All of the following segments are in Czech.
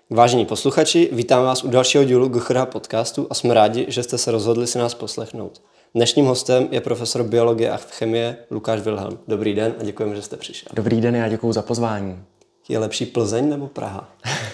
Vážení posluchači, vítáme vás u dalšího dílu GCHR podcastu a jsme rádi, že jste se rozhodli si nás poslechnout. Dnešním hostem je profesor biologie a chemie Lukáš Wilhelm. Dobrý den a děkujeme, že jste přišel. Dobrý den, já děkuju za pozvání. Je lepší Plzeň nebo Praha?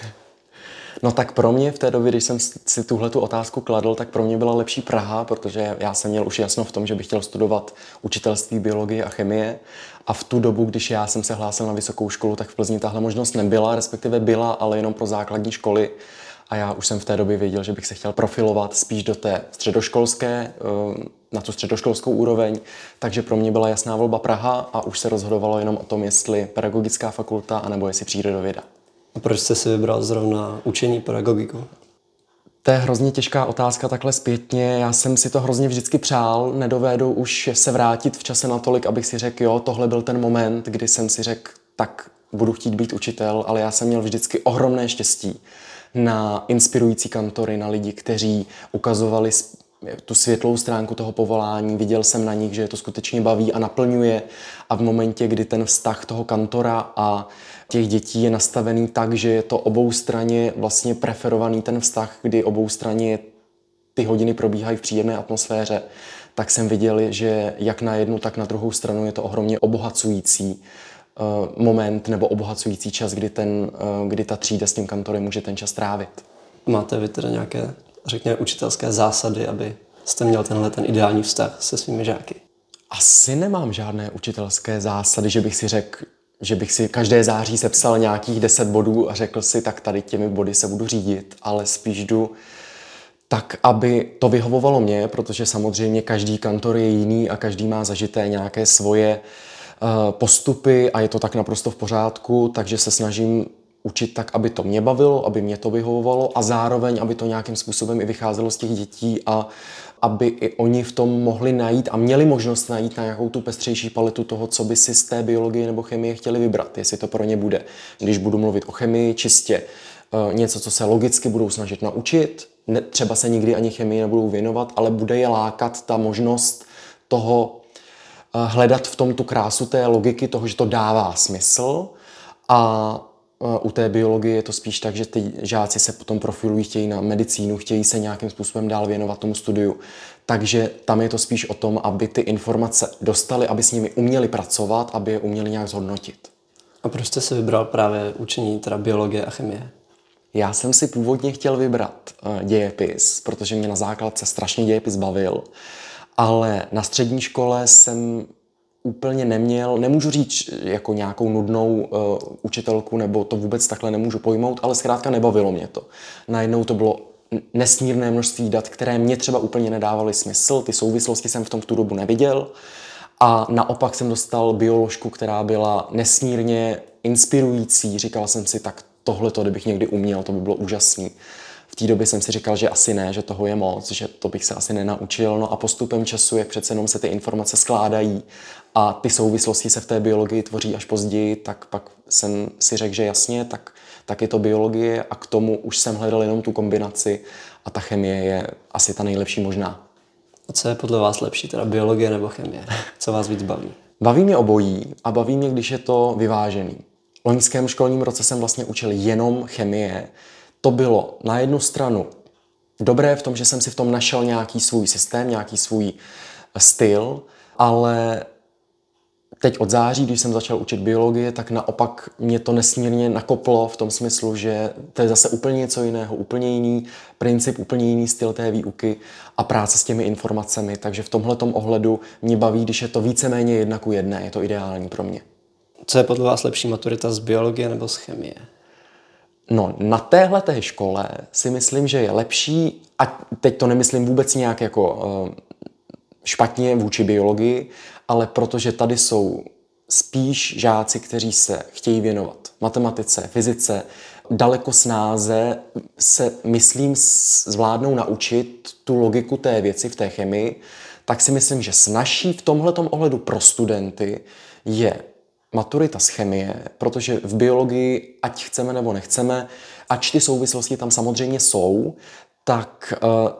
No tak pro mě v té době, když jsem si tuhletu otázku kladl, tak pro mě byla lepší Praha, protože já jsem měl už jasno v tom, že bych chtěl studovat učitelství biologie a chemie. A v tu dobu, když já jsem se hlásil na vysokou školu, tak v Plzni tahle možnost nebyla, respektive byla, ale jenom pro základní školy. A já už jsem v té době věděl, že bych se chtěl profilovat spíš do té středoškolské, na tu středoškolskou úroveň. Takže pro mě byla jasná volba Praha a už se rozhodovalo jenom o tom, jestli pedagogická fakulta, anebo jestli přírodověda. A proč jste si vybral zrovna učení pedagogiku? To je hrozně těžká otázka takhle zpětně. Já jsem si to hrozně vždycky přál. Nedovedu už se vrátit v čase natolik, abych si řekl, jo, tohle byl ten moment, kdy jsem si řekl, tak budu chtít být učitel, ale já jsem měl vždycky ohromné štěstí na inspirující kantory, na lidi, kteří ukazovali tu světlou stránku toho povolání. Viděl jsem na nich, že je to skutečně baví a naplňuje. A v momentě, kdy ten vztah toho kantora a těch dětí je nastavený tak, že je to oboustranně vlastně preferovaný ten vztah, kdy oboustranně ty hodiny probíhají v příjemné atmosféře, tak jsem viděl, že jak na jednu, tak na druhou stranu je to ohromně obohacující moment nebo obohacující čas, kdy ta třída s tím kantorem může ten čas trávit. Máte vy teda nějaké, řekněme, učitelské zásady, aby jste měl ten ideální vztah se svými žáky? Asi nemám žádné učitelské zásady, že bych si řekl, že bych si každé září sepsal nějakých 10 bodů a řekl si, tak tady těmi body se budu řídit, ale spíš jdu tak, aby to vyhovovalo mě, protože samozřejmě každý kantor je jiný a každý má zažité nějaké svoje postupy a je to tak naprosto v pořádku, takže se snažím učit tak, aby to mě bavilo, aby mě to vyhovovalo a zároveň, aby to nějakým způsobem i vycházelo z těch dětí a aby i oni v tom mohli najít a měli možnost najít na nějakou tu pestřejší paletu toho, co by si z té biologie nebo chemie chtěli vybrat, jestli to pro ně bude. Když budu mluvit o chemii, čistě něco, co se logicky budou snažit naučit, třeba se nikdy ani chemii nebudou věnovat, ale bude je lákat ta možnost toho hledat v tom tu krásu té logiky, toho, že to dává smysl. A u té biologie je to spíš tak, že ty žáci se potom profilují, chtějí na medicínu, chtějí se nějakým způsobem dál věnovat tomu studiu. Takže tam je to spíš o tom, aby ty informace dostali, aby s nimi uměli pracovat, aby je uměli nějak zhodnotit. A proč jste si vybral právě učení teda biologie a chemie? Já jsem si původně chtěl vybrat dějepis, protože mě na základce strašně dějepis bavil, ale na střední škole jsem úplně neměl, nemůžu říct jako nějakou nudnou učitelku, nebo to vůbec takhle nemůžu pojmout, ale zkrátka nebavilo mě to. Najednou to bylo nesmírné množství dat, které mě třeba úplně nedávaly smysl, ty souvislosti jsem v tom v tu dobu neviděl a naopak jsem dostal bioložku, která byla nesmírně inspirující, říkal jsem si, tak tohleto, kdybych někdy uměl, to by bylo úžasný. V té době jsem si říkal, že asi ne, že toho je moc, že to bych se asi nenaučil. No a postupem času, jak přece jenom se ty informace skládají a ty souvislosti se v té biologii tvoří až později, tak pak jsem si řekl, že jasně, tak je to biologie a k tomu už jsem hledal jenom tu kombinaci a ta chemie je asi ta nejlepší možná. A co je podle vás lepší, teda biologie nebo chemie? Co vás víc baví? Baví mě obojí a baví mě, když je to vyvážený. V loňském školním roce jsem vlastně učil jenom chemie. To bylo na jednu stranu dobré v tom, že jsem si v tom našel nějaký svůj systém, nějaký svůj styl, ale teď od září, když jsem začal učit biologii, tak naopak mě to nesmírně nakoplo v tom smyslu, že to je zase úplně něco jiného, úplně jiný princip, úplně jiný styl té výuky a práce s těmi informacemi. Takže v tomhletom ohledu mě baví, když je to víceméně 1:1, je to ideální pro mě. Co je podle vás lepší, maturita z biologie nebo z chemie? No, na téhleté škole si myslím, že je lepší, a teď to nemyslím vůbec nějak jako špatně vůči biologii, ale protože tady jsou spíš žáci, kteří se chtějí věnovat matematice, fyzice, daleko snáze se, myslím, zvládnou naučit tu logiku té věci v té chemii, tak si myslím, že snazší v tomhletom ohledu pro studenty je maturita z chemie, protože v biologii, ať chceme nebo nechceme, ač ty souvislosti tam samozřejmě jsou, tak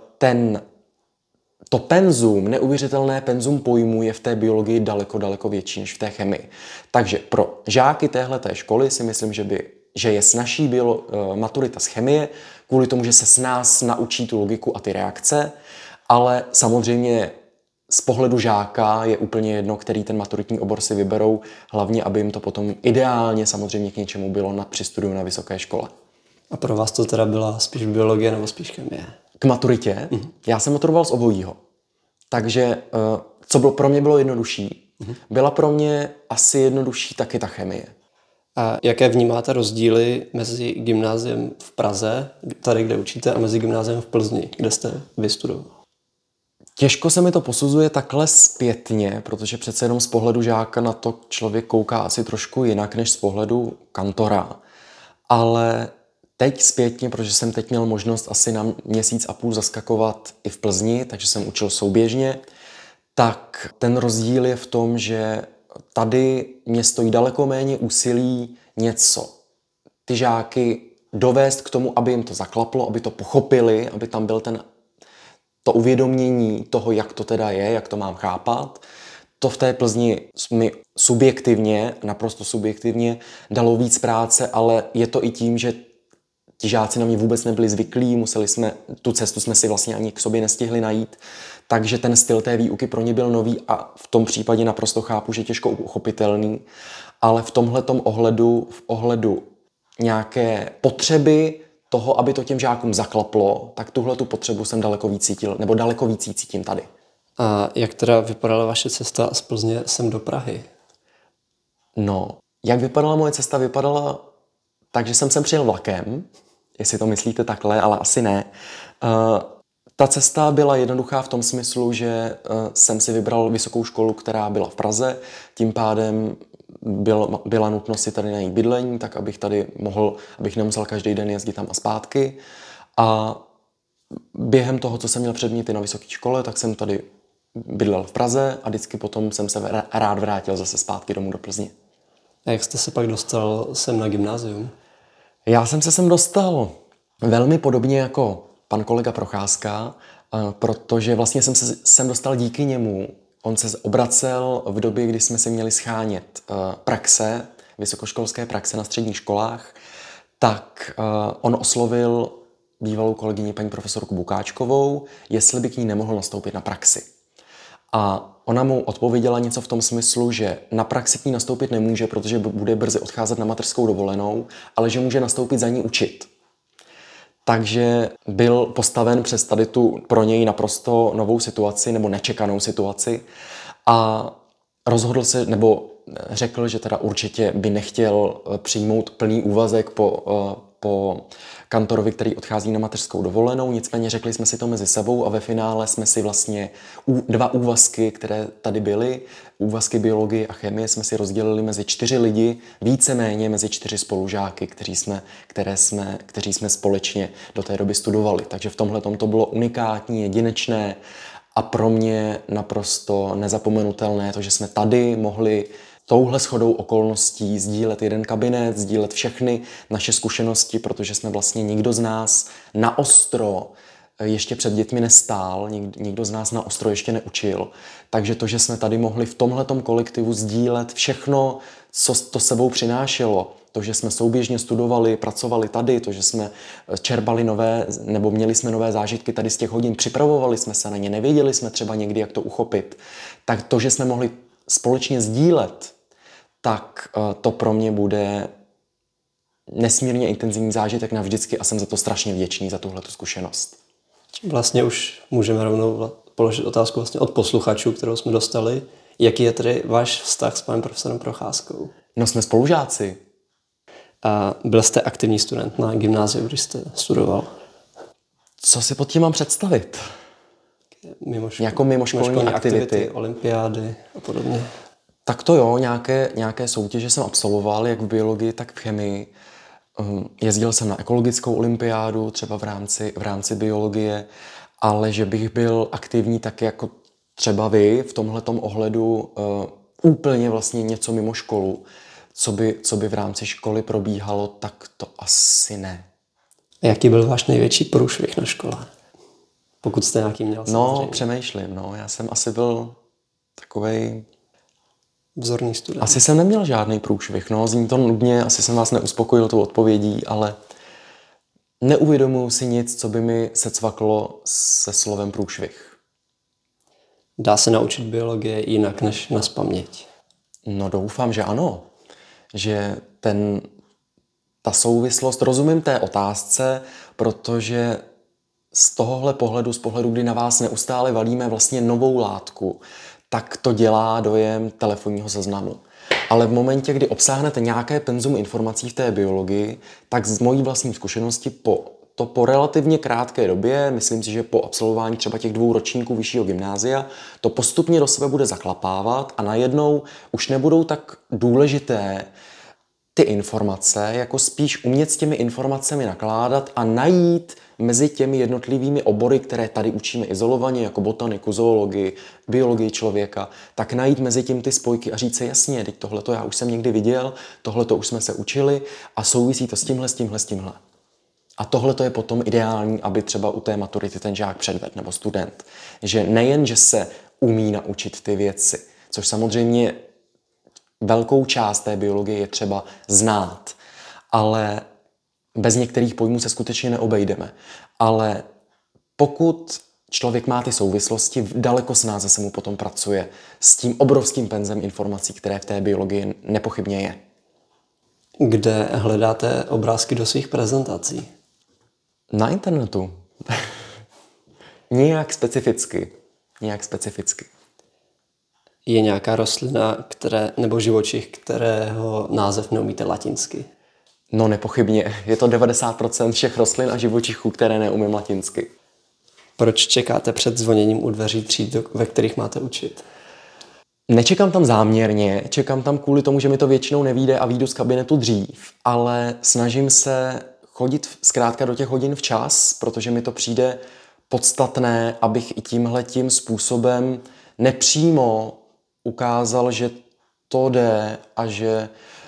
to penzum, neuvěřitelné penzum pojmů je v té biologii daleko, daleko větší než v té chemii. Takže pro žáky téhleté školy si myslím, že by že je snazší maturita z chemie, kvůli tomu, že se s nás naučí tu logiku a ty reakce, ale samozřejmě z pohledu žáka je úplně jedno, který ten maturitní obor si vyberou, hlavně, aby jim to potom ideálně samozřejmě k něčemu bylo při studiu na vysoké škole. A pro vás to teda byla spíš biologie nebo spíš chemie? K maturitě? Já jsem maturoval z obojího. Takže pro mě bylo jednodušší, byla pro mě asi jednodušší taky ta chemie. A jaké vnímáte rozdíly mezi gymnáziem v Praze, tady kde učíte, a mezi gymnáziem v Plzni, kde jste vystudoval? Těžko se mi to posuzuje takhle zpětně, protože přece jenom z pohledu žáka na to člověk kouká asi trošku jinak než z pohledu kantora. Ale teď zpětně, protože jsem teď měl možnost asi na měsíc a půl zaskakovat i v Plzni, takže jsem učil souběžně, tak ten rozdíl je v tom, že tady mě stojí daleko méně úsilí ty žáky dovést k tomu, aby jim to zaklaplo, aby to pochopili, aby tam byl to uvědomění toho, jak to teda je, jak to mám chápat. To v té Plzni mi naprosto subjektivně dalo víc práce, ale je to i tím, že ti žáci na mě vůbec nebyli zvyklí, tu cestu jsme si vlastně ani k sobě nestihli najít, takže ten styl té výuky pro ně byl nový a v tom případě naprosto chápu, že těžko uchopitelný, ale v tomhletom ohledu nějaké potřeby toho, aby to těm žákům zaklaplo, tak tuhletu potřebu jsem daleko víc cítil, nebo daleko víc cítím tady. A jak teda vypadala vaše cesta z Plzně sem do Prahy? No, jak vypadala moje cesta? Vypadala tak, že jsem sem přijel vlakem, jestli to myslíte takhle, ale asi ne. Ta cesta byla jednoduchá v tom smyslu, že jsem si vybral vysokou školu, která byla v Praze, tím pádem byla nutnost si tady najít bydlení, tak abych nemusel každý den jezdit tam a zpátky. A během toho, co jsem měl předměty na vysoké škole, tak jsem tady bydlel v Praze a vždycky potom jsem se rád vrátil zase zpátky domů do Plzně. A jak jste se pak dostal sem na gymnázium? Já jsem se sem dostal velmi podobně jako pan kolega Procházka, protože vlastně jsem se sem dostal díky němu. On se obracel v době, kdy jsme si měli schánět praxe, vysokoškolské praxe na středních školách, tak on oslovil bývalou kolegyni paní profesorku Bukáčkovou, jestli by k ní nemohl nastoupit na praxi. A ona mu odpověděla něco v tom smyslu, že na praxi k ní nastoupit nemůže, protože bude brzy odcházet na mateřskou dovolenou, ale že může nastoupit za ní učit. Takže byl postaven přes tady tu pro něj naprosto novou situaci nebo nečekanou situaci a rozhodl se, nebo řekl, že teda určitě by nechtěl přijmout plný úvazek po kantorovi, který odchází na mateřskou dovolenou. Nicméně řekli jsme si to mezi sebou a ve finále jsme si vlastně 2 úvazky, které tady byly, úvazky biologie a chemie, jsme si rozdělili mezi 4 lidi, víceméně mezi 4 spolužáky, kteří jsme společně do té doby studovali. Takže v tomhletom to bylo unikátní, jedinečné a pro mě naprosto nezapomenutelné, to, že jsme tady mohli touhle shodou okolností sdílet jeden kabinet, sdílet všechny naše zkušenosti, protože jsme vlastně nikdo z nás na ostro ještě před dětmi nestál, nikdo z nás na ostro ještě neučil. Takže to, že jsme tady mohli v tomhletom kolektivu sdílet všechno, co to sebou přinášelo, to, že jsme souběžně studovali, pracovali tady, to, že jsme čerpali měli jsme nové zážitky tady z těch hodin, připravovali jsme se na ně, nevěděli jsme třeba někdy, jak to uchopit, tak to, že jsme mohli společně sdílet, tak to pro mě bude nesmírně intenzivní zážitek navždycky a jsem za to strašně vděčný, za tuhletu zkušenost. Vlastně už můžeme rovnou položit otázku vlastně od posluchačů, kterou jsme dostali. Jaký je tedy váš vztah s panem profesorem Procházkou? No, jsme spolužáci. A byl jste aktivní student na gymnáziu, když jste studoval? Co si pod tím mám představit? Jako mimoškolní aktivity, olympiády a podobně. Tak to jo, nějaké soutěže jsem absolvoval, jak v biologii, tak v chemii. Jezdil jsem na ekologickou olympiádu, třeba v rámci biologie, ale že bych byl aktivní tak jako třeba vy v tomhletom ohledu úplně vlastně něco mimo školu, co by v rámci školy probíhalo, tak to asi ne. A jaký byl váš největší průšvih na škole? Pokud jste nějaký měl samozřejmě. No, přemýšlím. Já jsem asi byl takovej vzorný student. Asi jsem neměl žádný průšvih, no, zní to nudně, asi jsem vás neuspokojil tou odpovědí, ale neuvědomuji si nic, co by mi se cvaklo se slovem průšvih. Dá se naučit biologie jinak než nazpaměť? No doufám, že ano. Že ta souvislost, rozumím té otázce, protože z tohohle pohledu, z pohledu, kdy na vás neustále valíme vlastně novou látku, tak to dělá dojem telefonního seznamu. Ale v momentě, kdy obsáhnete nějaké penzum informací v té biologii, tak z mojí vlastní zkušenosti po relativně krátké době, myslím si, že po absolvování třeba těch 2 ročníků vyššího gymnázia, to postupně do sebe bude zaklapávat a najednou už nebudou tak důležité ty informace, jako spíš umět s těmi informacemi nakládat a najít mezi těmi jednotlivými obory, které tady učíme izolovaně, jako botaniku, zoologii, biologii člověka, tak najít mezi tím ty spojky a říct si jasně, teď tohleto já už jsem někdy viděl, tohleto už jsme se učili a souvisí to s tímhle, s tímhle, s tímhle. A tohle to je potom ideální, aby třeba u té maturity ten žák předvedl nebo student. Že nejen, že se umí naučit ty věci, což samozřejmě velkou část té biologie je třeba znát, ale bez některých pojmů se skutečně neobejdeme. Ale pokud člověk má ty souvislosti, daleko snáze se mu potom pracuje s tím obrovským penzem informací, které v té biologii nepochybně je. Kde hledáte obrázky do svých prezentací? Na internetu. Nějak specificky. Nějak specificky. Je nějaká rostlina, nebo živočich, kterého název neumíte latinsky? No nepochybně. Je to 90% všech rostlin a živočichů, které neumím latinsky. Proč čekáte před zvoněním u dveří tříd, ve kterých máte učit? Nečekám tam záměrně, čekám tam kvůli tomu, že mi to většinou nevyjde a vyjdu z kabinetu dřív, ale snažím se chodit zkrátka do těch hodin včas, protože mi to přijde podstatné, abych i tímhletím způsobem nepřímo ukázal, že to jde a že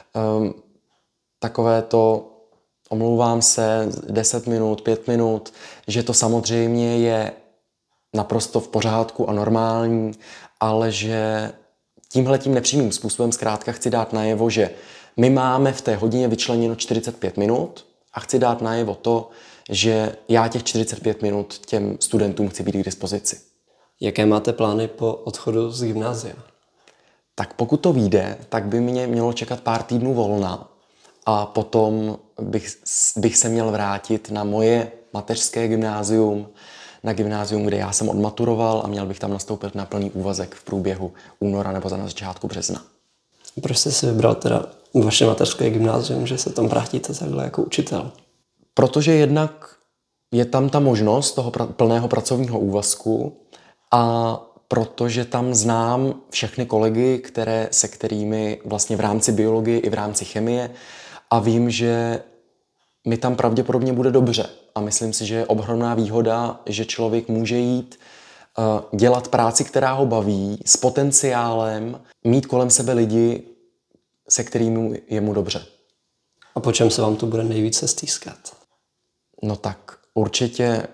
takové to, omlouvám se, 10 minut, 5 minut, že to samozřejmě je naprosto v pořádku a normální, ale že tímhletím nepřímým způsobem zkrátka chci dát najevo, že my máme v té hodině vyčleněno 45 minut a chci dát najevo to, že já těch 45 minut těm studentům chci být k dispozici. Jaké máte plány po odchodu z gymnázia? Tak pokud to vyjde, tak by mě mělo čekat pár týdnů volna a potom bych se měl vrátit na moje mateřské gymnázium, na gymnázium, kde já jsem odmaturoval a měl bych tam nastoupit na plný úvazek v průběhu února nebo na začátku března. Proč jste si vybral teda vaše mateřské gymnázium, že se tam vrátíte takhle jako učitel? Protože jednak je tam ta možnost toho plného pracovního úvazku a protože tam znám všechny kolegy, se kterými vlastně v rámci biologie i v rámci chemie a vím, že mi tam pravděpodobně bude dobře. A myslím si, že je ohromná výhoda, že člověk může jít dělat práci, která ho baví, s potenciálem, mít kolem sebe lidi, se kterými je mu dobře. A po čem se vám to bude nejvíce stýskat? No tak určitě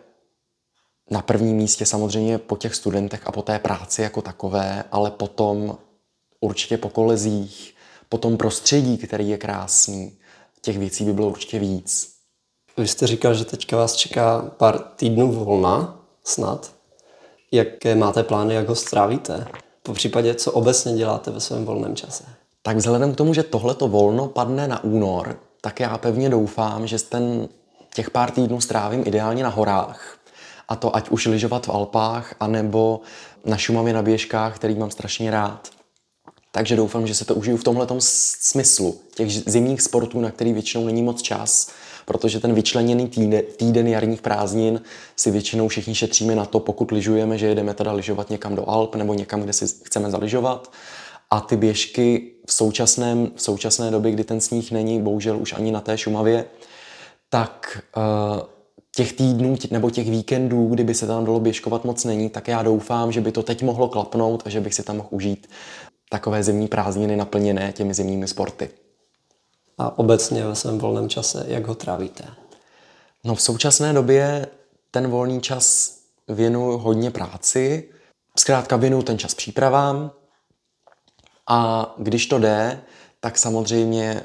na prvním místě samozřejmě po těch studentech a po té práci jako takové, ale potom určitě po kolezích, po tom prostředí, který je krásný. Těch věcí by bylo určitě víc. Vy jste říkal, že teďka vás čeká pár týdnů volna, snad. Jaké máte plány, jak ho strávíte? Po případě, co obecně děláte ve svém volném čase? Tak vzhledem k tomu, že tohleto volno padne na únor, tak já pevně doufám, že těch pár týdnů strávím ideálně na horách. A to ať už lyžovat v Alpách, anebo na Šumavě na běžkách, který mám strašně rád. Takže doufám, že se to užiju v tomhletom smyslu. Těch zimních sportů, na který většinou není moc čas, protože ten vyčleněný týden jarních prázdnin si většinou všichni šetříme na to, pokud lyžujeme, že jedeme teda lyžovat někam do Alp nebo někam, kde si chceme zalyžovat. A ty běžky v současné době, kdy ten sníh není, bohužel už ani na té Šumavě, tak těch týdnů nebo těch víkendů, kdyby se tam dalo běžkovat moc není, tak já doufám, že by to teď mohlo klapnout a že bych si tam mohl užít takové zimní prázdniny naplněné těmi zimními sporty. A obecně ve svém volném čase, jak ho trávíte? No v současné době ten volný čas věnuju hodně práci, zkrátka věnuju ten čas přípravám A když to jde, tak samozřejmě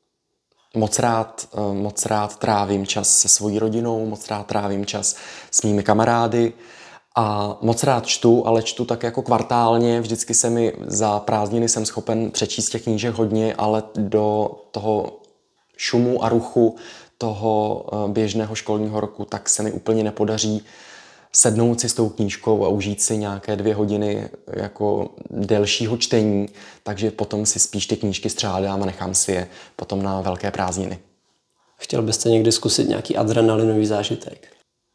moc rád trávím čas se svojí rodinou, moc rád trávím čas s mými kamarády a moc rád čtu, ale čtu tak jako kvartálně. Vždycky se mi za prázdniny jsem schopen přečíst těch knížek hodně, ale do toho šumu a ruchu toho běžného školního roku tak se mi úplně nepodaří sednout si s tou knížkou a užít si nějaké 2 hodiny jako delšího čtení, takže potom si spíš ty knížky střádám a nechám si je potom na velké prázdniny. Chtěl byste někdy zkusit nějaký adrenalinový zážitek?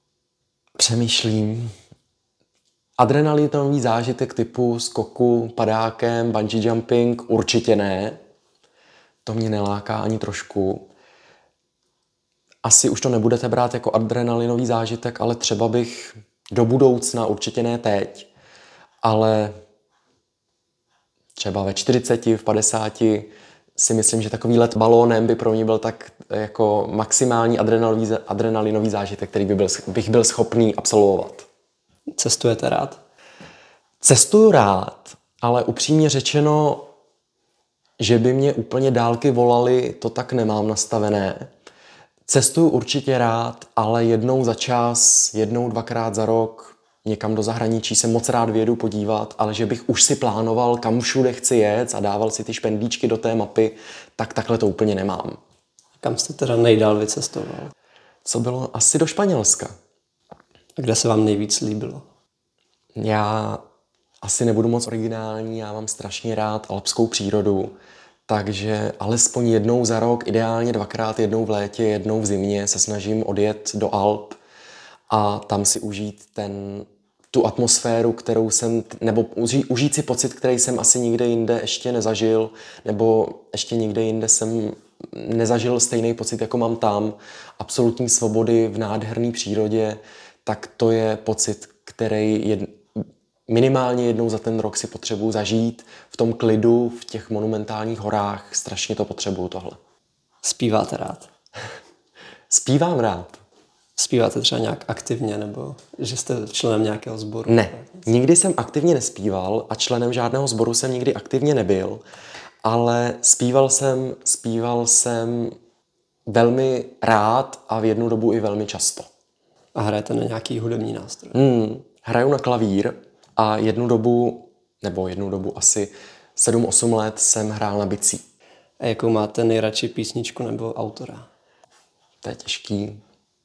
Přemýšlím. Adrenalinový zážitek typu skoku padákem, bungee jumping určitě ne. To mě neláká ani trošku. Asi už to nebudete brát jako adrenalinový zážitek, ale třeba bych do budoucna, určitě ne teď, ale třeba ve 40, v 50 si myslím, že takový let balónem by pro mě byl tak jako maximální adrenalinový zážitek, který bych byl schopný absolvovat. Cestujete rád? Cestuju rád, ale upřímně řečeno, že by mě úplně dálky volaly, to tak nemám nastavené. Cestuju určitě rád, ale jednou za čas, 1-2krát za rok někam do zahraničí se moc rád vyjedu podívat, ale že bych už si plánoval, kam všude chci jet a dával si ty špendlíčky do té mapy, tak takhle to úplně nemám. Kam jste teda nejdál vycestoval? Co bylo? Asi do Španělska. A kde se vám nejvíc líbilo? Já asi nebudu moc originální, já mám strašně rád alpskou přírodu, takže alespoň jednou za rok, ideálně 2krát, jednou v létě, jednou v zimě se snažím odjet do Alp a tam si užít tu atmosféru, kterou jsem, nebo užít si pocit, který jsem asi nikde jinde ještě nezažil, nebo ještě nikde jinde jsem nezažil stejný pocit, jako mám tam. Absolutní svobody v nádherné přírodě, tak to je pocit, který minimálně jednou za ten rok si potřebuji zažít v tom klidu, v těch monumentálních horách. Strašně to potřebuju tohle. Zpíváte rád? Zpívám rád. Zpíváte třeba nějak aktivně, nebo že jste členem nějakého sboru? Ne, nikdy jsem aktivně nespíval a členem žádného sboru jsem nikdy aktivně nebyl, ale zpíval jsem velmi rád a v jednu dobu i velmi často. A hrajete na nějaký hudební nástroj? Hraju na klavír a jednu dobu asi 7-8 let jsem hrál na bicí. A jakou máte nejradši písničku nebo autora? To je těžký.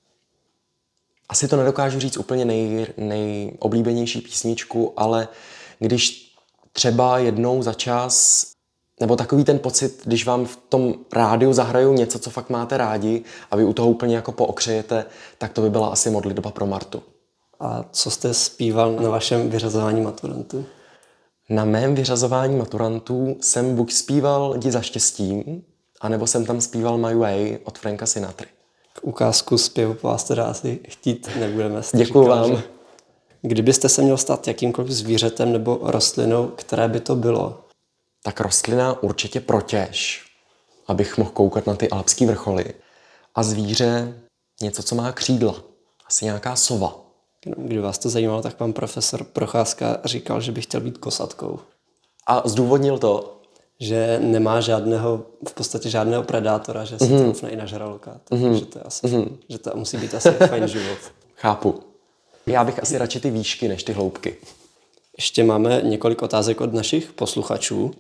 Asi to nedokážu říct úplně nejoblíbenější písničku, ale když třeba jednou za čas, nebo takový ten pocit, když vám v tom rádiu zahrajou něco, co fakt máte rádi a vy u toho úplně jako pookřejete, tak to by byla asi Modlitba pro Martu. A co jste zpíval na vašem vyřazování maturantů? Na mém vyřazování maturantů jsem buď zpíval Jdi za štěstím, anebo jsem tam zpíval My Way od Franka Sinatry. Ukázku zpěvu po vás teda asi chtít nebudeme. Děkuju vám. Že kdybyste se měl stát jakýmkoliv zvířetem nebo rostlinou, které by to bylo? Tak rostlina určitě protěž, abych mohl koukat na ty alpský vrcholy. A zvíře něco, co má křídla. Asi nějaká sova. Kdyby vás to zajímalo, tak pan profesor Procházka říkal, že by chtěl být kosatkou. A zdůvodnil to? Že nemá v podstatě žádného predátora, že se troufne i na žraloka. Takže to je že to musí být asi fajn život. Chápu. Já bych asi radši ty výšky, než ty hloubky. Ještě máme několik otázek od našich posluchačů.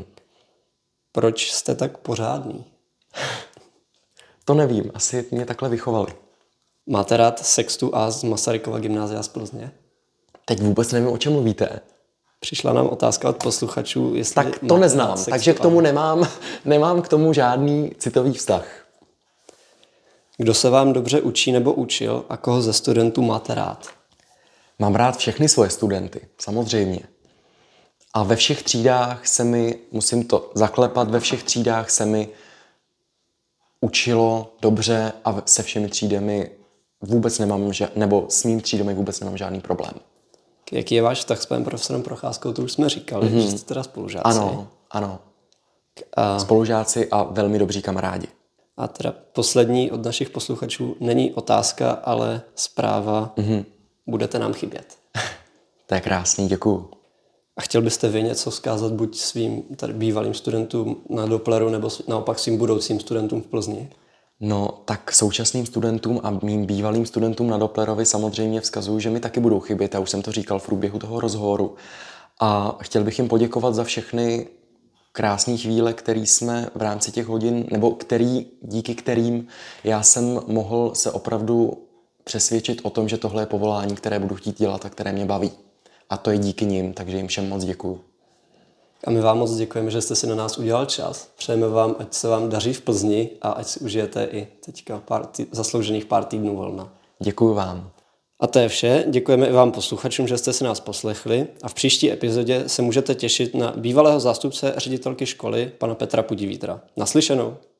Proč jste tak pořádný? To nevím, asi mě takhle vychovali. Máte rád Sextu A z Masarykova gymnázia z Plzně? Teď vůbec nevím, o čem mluvíte. Přišla nám otázka od posluchačů, jestli... Tak to neznám, takže k tomu nemám k tomu žádný citový vztah. Kdo se vám dobře učí nebo učil a koho ze studentů máte rád? Mám rád všechny svoje studenty, samozřejmě. A ve všech třídách musím to zaklepat, ve všech třídách se mi učilo dobře a se všemi třídami vůbec nemám, nebo s mým třídami vůbec nemám žádný problém. Jaký je váš vztah s panem profesorem Procházkou? To už jsme říkali, že jste teda spolužáci. Ano. Spolužáci a velmi dobří kamarádi. A teda poslední od našich posluchačů není otázka, ale zpráva. Budete nám chybět. To je krásný, děkuju. A chtěl byste vy něco vzkázat buď svým tady bývalým studentům na Doppleru nebo naopak svým budoucím studentům v Plzni? No, tak současným studentům a mým bývalým studentům na Dopplerovi samozřejmě vzkazuju, že mi taky budou chybět. Já už jsem to říkal v průběhu toho rozhovoru. A chtěl bych jim poděkovat za všechny krásné chvíle, které jsme v rámci těch hodin, nebo díky kterým já jsem mohl se opravdu přesvědčit o tom, že tohle je povolání, které budu chtít dělat a které mě baví. A to je díky nim, takže jim všem moc děkuju. A my vám moc děkujeme, že jste si na nás udělal čas. Přejeme vám, ať se vám daří v Plzni a ať si užijete i teďka zasloužených pár týdnů volna. Děkuju vám. A to je vše. Děkujeme i vám posluchačům, že jste si nás poslechli a v příští epizodě se můžete těšit na bývalého zástupce ředitelky školy, pana Petra Pudivítra. Naslyšenou.